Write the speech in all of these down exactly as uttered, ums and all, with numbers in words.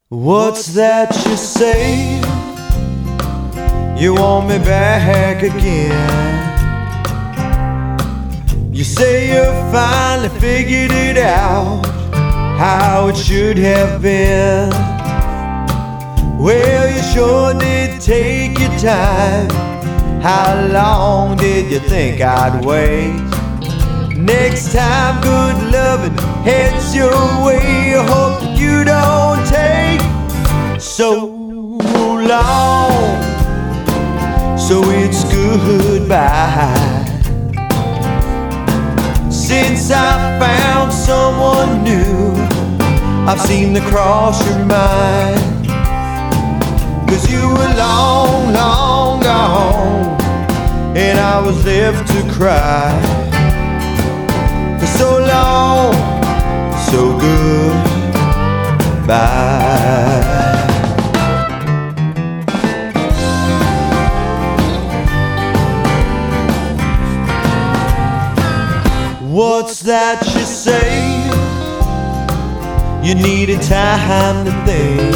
What's that you say? You want me back again. You say you finally figured it out, how it should have been. Well, you sure did take your time. How long did you think I'd wait? Next time good loving heads your way, I hope that you don't take so long. So it's goodbye. Since I found someone new, I've seemed to cross your mind. 'Cause you were long, long gone, and I was left to cry. For so long, so goodbye. What's that you say? You needed time to think.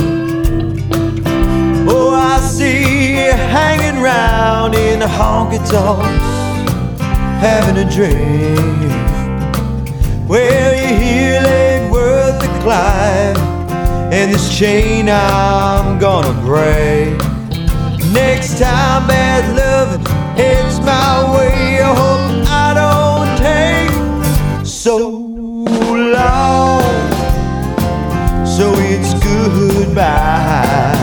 Oh, I see you hanging round in the honky-tonks, having a drink. Well, your heel ain't worth the climb, and this chain I'm gonna break. Next time bad loving heads my way, I hope I don't take so long. So it's goodbye.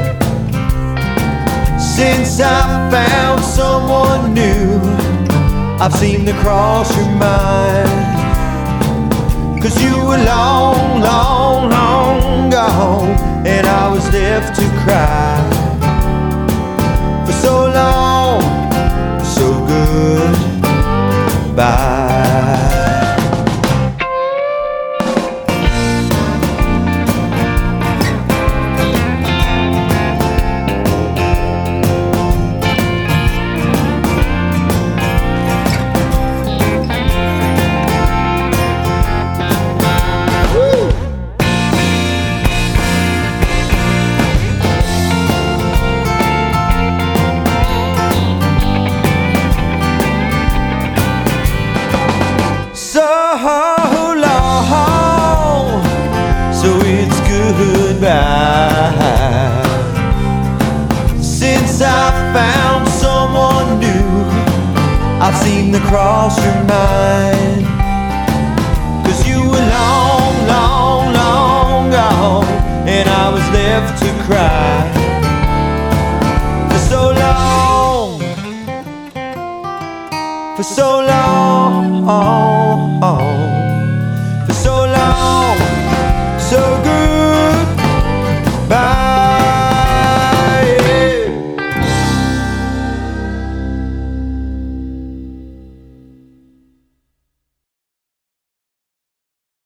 Since I found someone new, I've seemed to cross your mind. 'Cause you were long, long, long gone, and I was left to cry. For so long, so goodbye. So it's goodbye. Since I found someone new, I've seemed to cross your mind. 'Cause you were long, long, long gone, and I was left to cry. For so long, for so long.